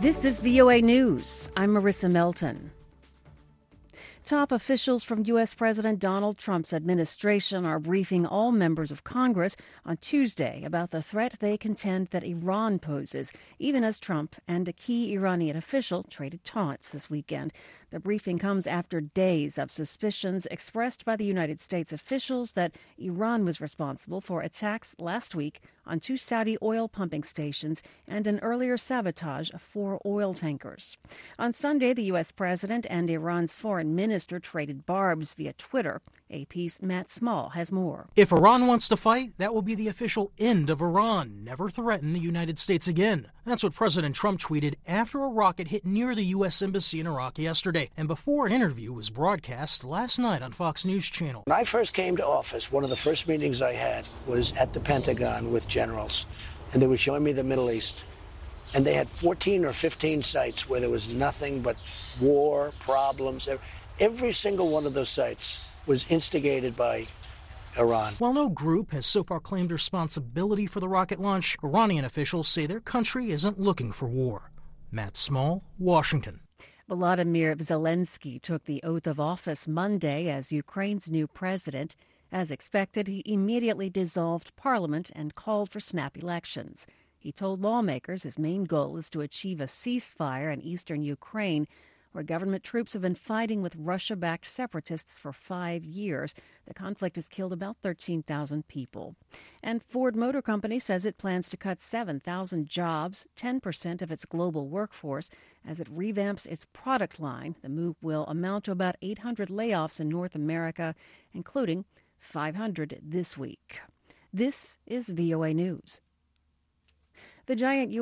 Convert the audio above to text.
This is VOA News. I'm Marissa Melton. Top officials from U.S. President Donald Trump's administration are briefing all members of Congress on Tuesday about the threat they contend that Iran poses, even as Trump and a key Iranian official traded taunts this weekend. The briefing comes after days of suspicions expressed by the United States officials that Iran was responsible for attacks last week on 2 Saudi oil pumping stations and an earlier sabotage of 4 oil tankers. On Sunday, the U.S. president and Iran's foreign minister traded barbs via Twitter. AP's Matt Small has more. If Iran wants to fight, that will be the official end of Iran. Never threaten the United States again. That's what President Trump tweeted after a rocket hit near the U.S. Embassy in Iraq yesterday, and before an interview was broadcast last night on Fox News Channel. When I first came to office, one of the first meetings I had was at the Pentagon with generals, and they were showing me the Middle East. And they had 14 or 15 sites where there was nothing but war, problems. Every single one of those sites was instigated by Iran. While no group has so far claimed responsibility for the rocket launch, Iranian officials say their country isn't looking for war. Matt Small, Washington. Volodymyr Zelensky took the oath of office Monday as Ukraine's new president. As expected, he immediately dissolved parliament and called for snap elections. He told lawmakers his main goal is to achieve a ceasefire in eastern Ukraine, where government troops have been fighting with Russia-backed separatists for 5 years. The conflict has killed about 13,000 people. And Ford Motor Company says it plans to cut 7,000 jobs, 10% of its global workforce, as it revamps its product line. The move will amount to about 800 layoffs in North America, including 500 this week. This is VOA News. The giant